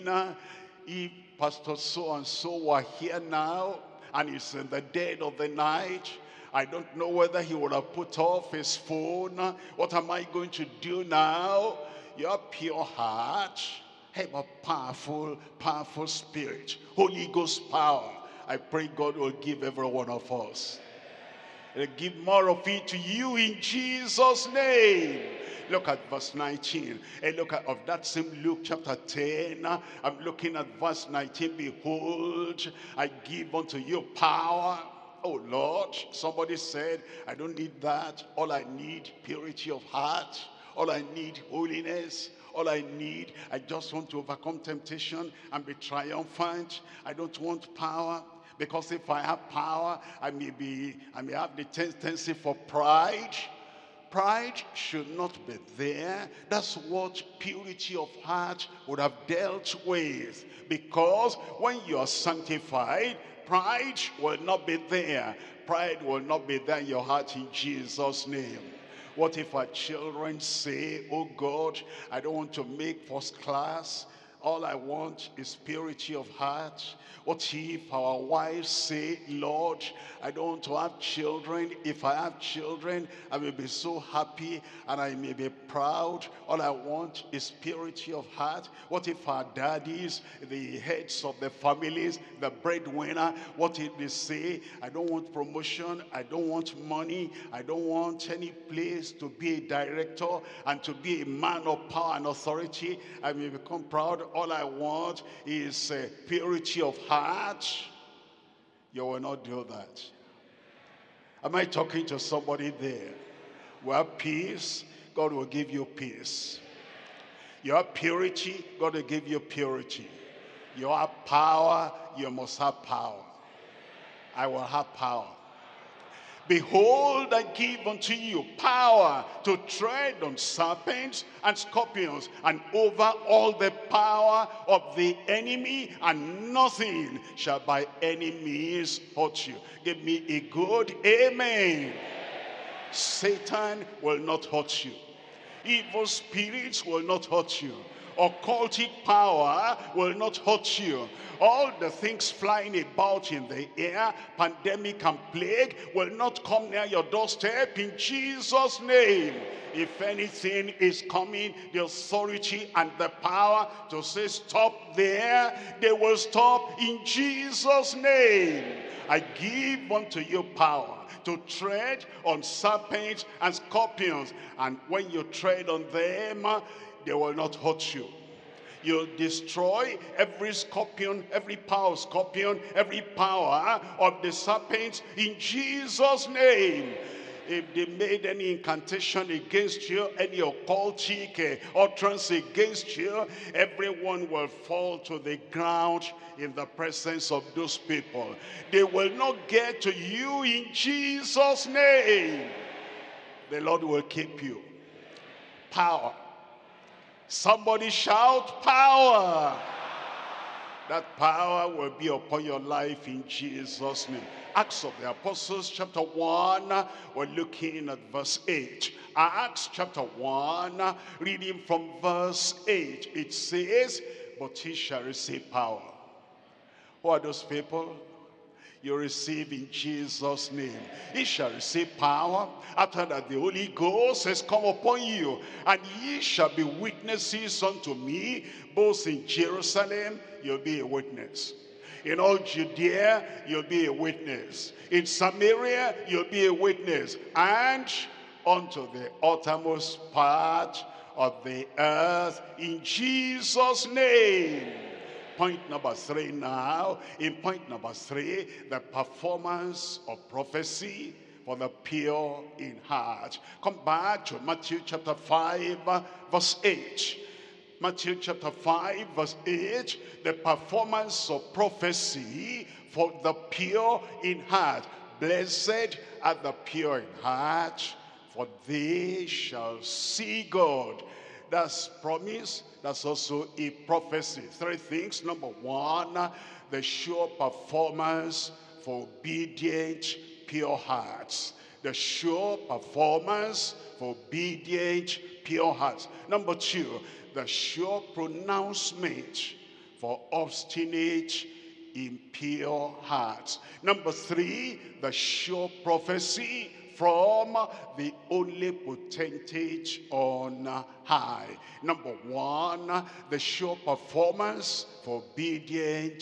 if Pastor so-and-so were here now, and he's in the dead of the night, I don't know whether he would have put off his phone. What am I going to do now? Your pure heart, have a powerful, powerful spirit, Holy Ghost power. I pray God will give every one of us. He'll give more of it to you in Jesus' name. Look at verse nineteen. And look at of that same Luke chapter ten. I'm looking at verse nineteen. Behold, I give unto you power Oh Lord, somebody said, I don't need that. All I need, purity of heart. All I need, holiness. All I need, I just want to overcome temptation and be triumphant. I don't want power, because if I have power, I may be, I may have the tendency for pride. Pride should not be there. That's what purity of heart would have dealt with. Because when you are sanctified, pride will not be there. Pride will not be there in your heart, in Jesus' name. What if our children say, oh God, I don't want to make first class. All I want is purity of heart. What if our wives say, Lord, I don't want to have children. If I have children, I will be so happy and I may be proud. All I want is purity of heart. What if our daddies, the heads of the families, the breadwinner, what if they say, I don't want promotion, I don't want money, I don't want any place to be a director and to be a man of power and authority. I may become proud. All I want is uh, purity of heart. You will not do that. Am I talking to somebody there? You have peace, God will give you peace. You have purity, God will give you purity. You have power, you must have power. I will have power. Behold, I give unto you power to tread on serpents and scorpions and over all the power of the enemy, and nothing shall by any means hurt you. Give me a good amen. Satan will not hurt you. Evil spirits will not hurt you. Occultic power will not hurt you. All the things flying about in the air, pandemic and plague, will not come near your doorstep in Jesus' name. If anything is coming, the authority and the power to say stop there, they will stop in Jesus' name. I give unto you power to tread on serpents and scorpions, and when you tread on them, they will not hurt you. You'll destroy every scorpion, every power of scorpion, every power of the serpents in Jesus' name. If they made any incantation against you, any occultic uh, utterance against you, everyone will fall to the ground in the presence of those people. They will not get to you in Jesus' name. The Lord will keep you. Power. Somebody shout power. That power will be upon your life in Jesus' name. Acts of the Apostles chapter one, we're looking at verse eight. Acts chapter one, reading from verse eight. It says, but he shall receive power. Who are those people? You receive in Jesus' name. He shall receive power after that the Holy Ghost has come upon you, and ye shall be witnesses unto me, both in Jerusalem, you'll be a witness. In all Judea, you'll be a witness. In Samaria, you'll be a witness. And unto the uttermost part of the earth, in Jesus' name. Point number three now. In point number three, the performance of prophecy for the pure in heart. Come back to Matthew chapter five, verse eight. Matthew chapter five, verse eight. The performance of prophecy for the pure in heart. Blessed are the pure in heart, for they shall see God. That's promise. That's also a prophecy. Three things. Number one, the sure performance for obedient, pure hearts. The sure performance for obedient, pure hearts. Number two, the sure pronouncement for obstinate, impure hearts. Number three, the sure prophecy from the only potentate on high. Number one, the sure performance for obedient,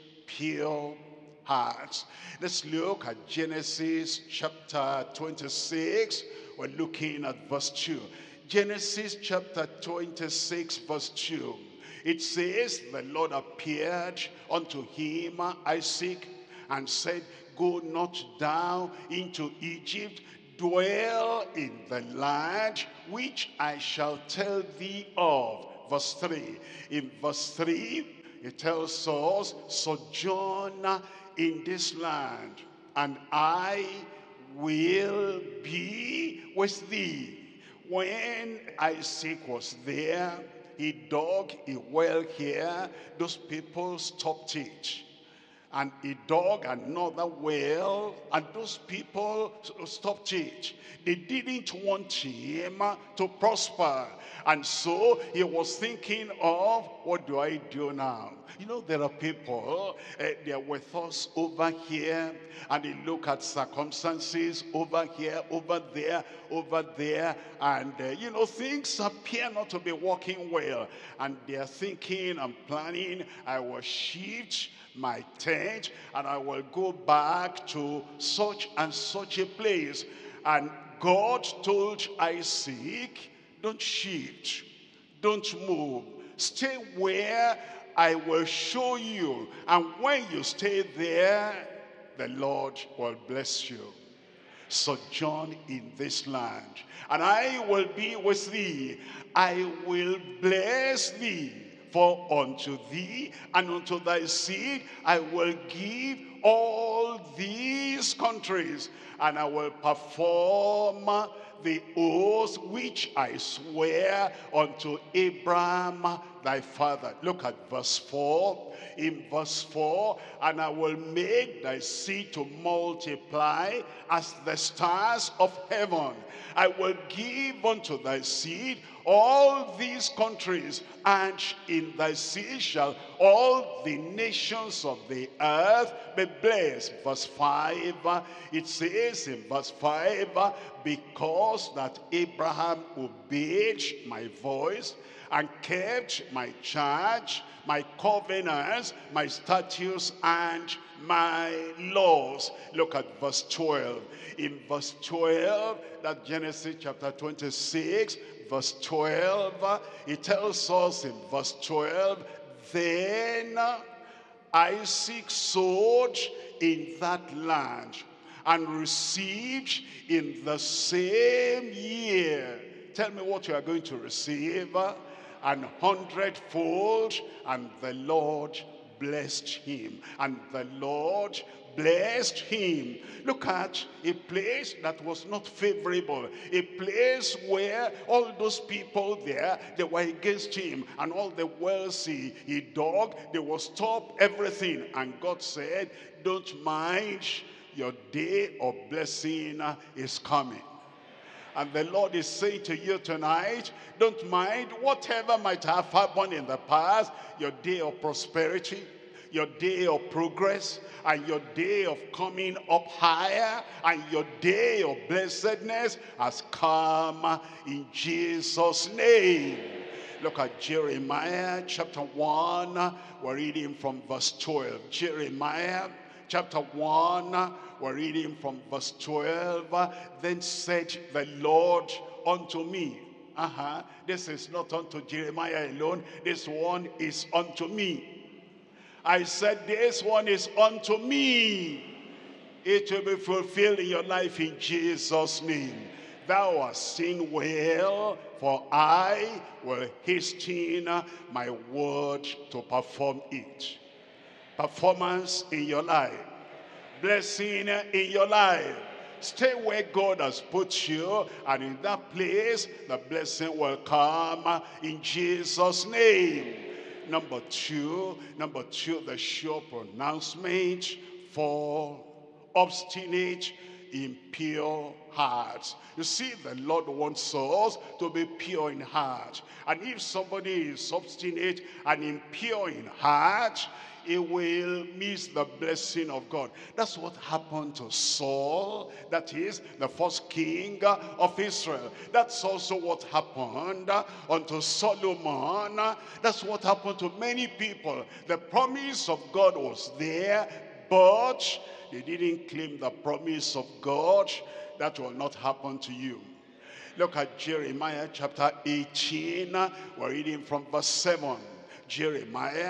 pure hearts. Let's look at Genesis chapter twenty-six. We're looking at verse two. Genesis chapter twenty-six, verse two. It says, the Lord appeared unto him, Isaac, and said, go not down into Egypt, dwell in the land which I shall tell thee of. Verse three. In verse three, it tells us, sojourn in this land, and I will be with thee. When Isaac was there, he dug a well here. Those people stopped it. And he dug another well, and those people stopped it. They didn't want him to prosper. And so he was thinking of, what do I do now? You know, there are people, uh, they're with us over here, and they look at circumstances over here, over there, over there, and, uh, you know, things appear not to be working well. And they're thinking and planning, I will shift my tent, and I will go back to such and such a place. And God told Isaac, don't shift, don't move, stay where I will show you. And when you stay there, the Lord will bless you. Sojourn in this land, and I will be with thee. I will bless thee. For unto thee and unto thy seed I will give all these countries, and I will perform the oath which I swear unto Abraham thy father. Look at verse four. In verse four, and I will make thy seed to multiply as the stars of heaven. I will give unto thy seed all these countries, and in thy seed shall all the nations of the earth be blessed. Verse five, it says in verse five, because that Abraham obeyed my voice and kept my charge, my covenants, my statutes, and my laws. Look at verse twelve. In verse twelve, that Genesis chapter twenty-six, verse twelve, it tells us in verse twelve, then Isaac sowed in that land and received in the same year. Tell me what you are going to receive. An hundredfold, and the Lord blessed him. And the Lord blessed him. Look at a place that was not favorable, a place where all those people there, they were against him, and all the wells he, he dug, they will stop everything. And God said, don't mind, your day of blessing is coming. And the Lord is saying to you tonight, don't mind whatever might have happened in the past. Your day of prosperity, your day of progress, and your day of coming up higher, and your day of blessedness has come in Jesus' name. Look at Jeremiah chapter one. We're reading from verse twelve. Jeremiah chapter one, we're reading from verse twelve. Then said the Lord unto me. Uh-huh. This is not unto Jeremiah alone. This one is unto me. I said, this one is unto me. It will be fulfilled in your life in Jesus' name. Thou hast seen well, for I will hasten my word to perform it. Performance in your life. Blessing in your life. Stay where God has put you, and in that place, the blessing will come in Jesus' name. Number two, number two, the sure pronouncement for obstinate, impure hearts. You see, the Lord wants us to be pure in heart. And if somebody is obstinate and impure in heart, he will miss the blessing of God. That's what happened to Saul. That is the first king of Israel. That's also what happened unto Solomon. That's what happened to many people. The promise of God was there, but they didn't claim the promise of God. That will not happen to you. Look at Jeremiah chapter eighteen. We're reading from verse seven. Jeremiah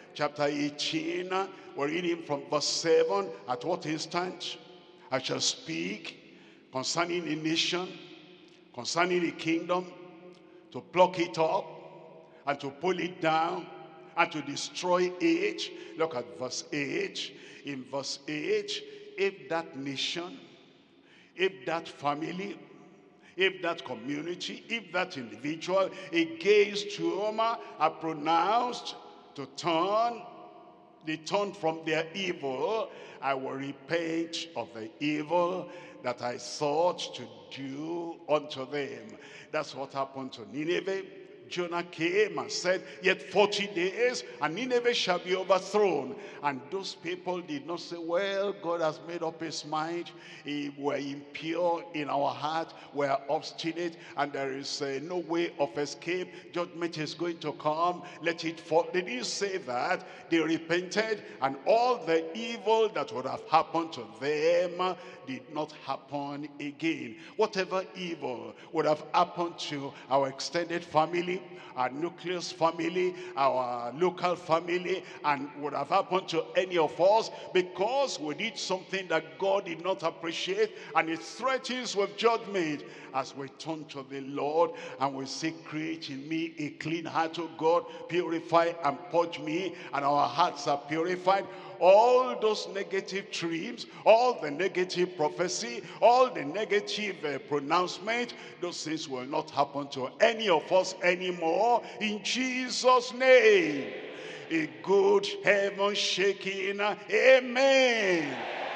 chapter eighteen, we're reading from verse seven. At what instant I shall speak concerning a nation, concerning a kingdom, to pluck it up and to pull it down and to destroy it. Look at verse eight. In verse eight, if that nation, if that family, if that community, if that individual against whom are pronounced to turn, they turn from their evil, I will repent of the evil that I thought to do unto them. That's what happened to Nineveh. Jonah came and said, yet forty days and Nineveh shall be overthrown. And those people did not say, well, God has made up his mind. We're impure in our heart. We're obstinate. And there is uh, no way of escape. Judgment is going to come. Let it fall. They didn't say that. They repented. And all the evil that would have happened to them did not happen again. Whatever evil would have happened to our extended family, our nucleus family, our local family, and would have happened to any of us, because we did something that God did not appreciate, and it threatens with judgment. As we turn to the Lord and we say, create in me a clean heart, O God, purify and purge me, and our hearts are purified, all those negative dreams, all the negative prophecy, all the negative uh, pronouncement, those things will not happen to any of us anymore, in Jesus' name. A good heaven shaking, amen.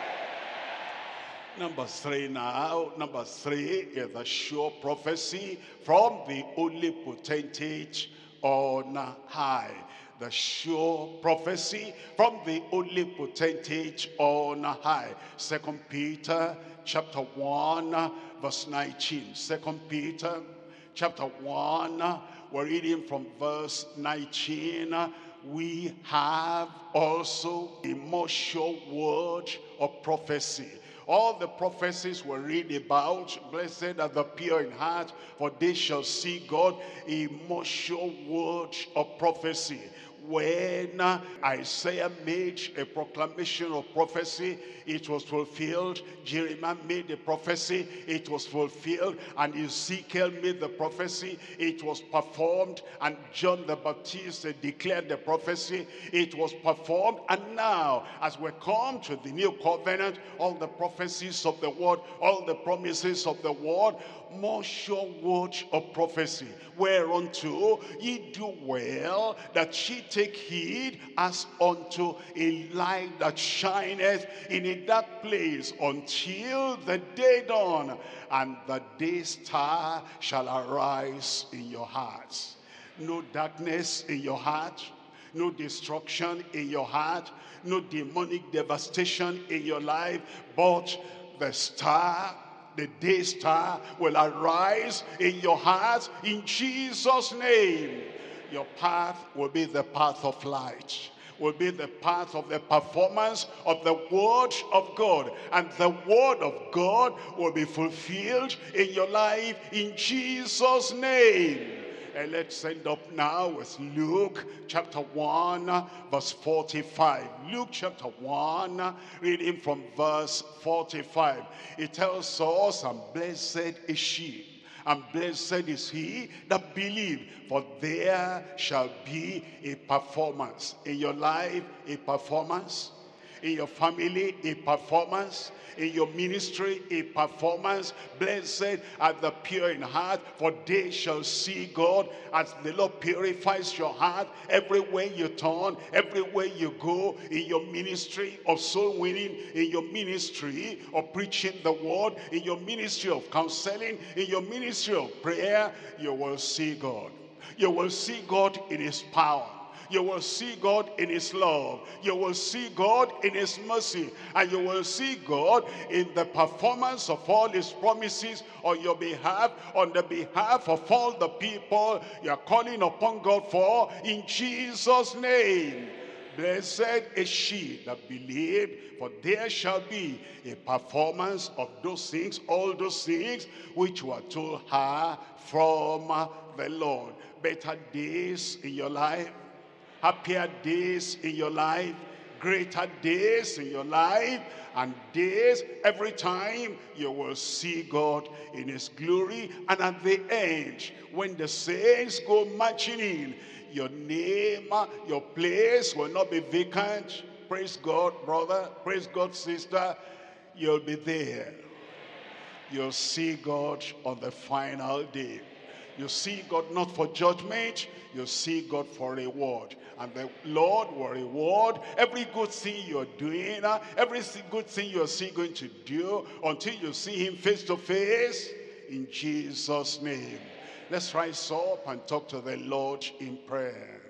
Number three now, number three is the sure prophecy from the only potentate on high. The sure prophecy from the only potentate on high. Second Peter chapter one verse nineteen. Second Peter chapter one, we're reading from verse nineteen. We have also a more sure word of prophecy. All the prophecies we read about, blessed are the pure in heart, for they shall see God. A more sure word of prophecy. When Isaiah made a proclamation of prophecy, it was fulfilled. Jeremiah made a prophecy, it was fulfilled. And Ezekiel made the prophecy, it was performed. And John the Baptist declared the prophecy, it was performed. And now, as we come to the new covenant, all the prophecies of the word, all the promises of the word, more sure word of prophecy, whereunto ye do well that ye take heed, as unto a light that shineth in a dark place, until the day dawn, and the day star shall arise in your hearts. No darkness in your heart, no destruction in your heart, no demonic devastation in your life, but the star, the day star will arise in your heart in Jesus' name. Your path will be the path of light, will be the path of the performance of the word of God, and the word of God will be fulfilled in your life in Jesus' name. And let's end up now with Luke chapter one verse forty-five. Luke chapter one, reading from verse forty-five. It tells us, and blessed is she, and blessed is he that believed, for there shall be a performance. In your life, a performance. In your family, a performance. In your ministry, a performance. Blessed are the pure in heart, for they shall see God. As the Lord purifies your heart, everywhere you turn, everywhere you go, in your ministry of soul winning, in your ministry of preaching the word, in your ministry of counseling, in your ministry of prayer, you will see God. You will see God in his power. You will see God in his love. You will see God in his mercy. And you will see God in the performance of all his promises on your behalf, on the behalf of all the people you are calling upon God for, in Jesus' name. Blessed is she that believed, for there shall be a performance of those things, all those things which were told her from the Lord. Better days in your life, happier days in your life, greater days in your life, and days every time you will see God in his glory. And at the end, when the saints go marching in, your name, your place will not be vacant. Praise God, brother. Praise God, sister. You'll be there. You'll see God on the final day. You see God not for judgment, you see God for reward. And the Lord will reward every good thing you're doing, uh, every good thing you're still going to do until you see him face to face in Jesus' name. Let's rise up and talk to the Lord in prayer.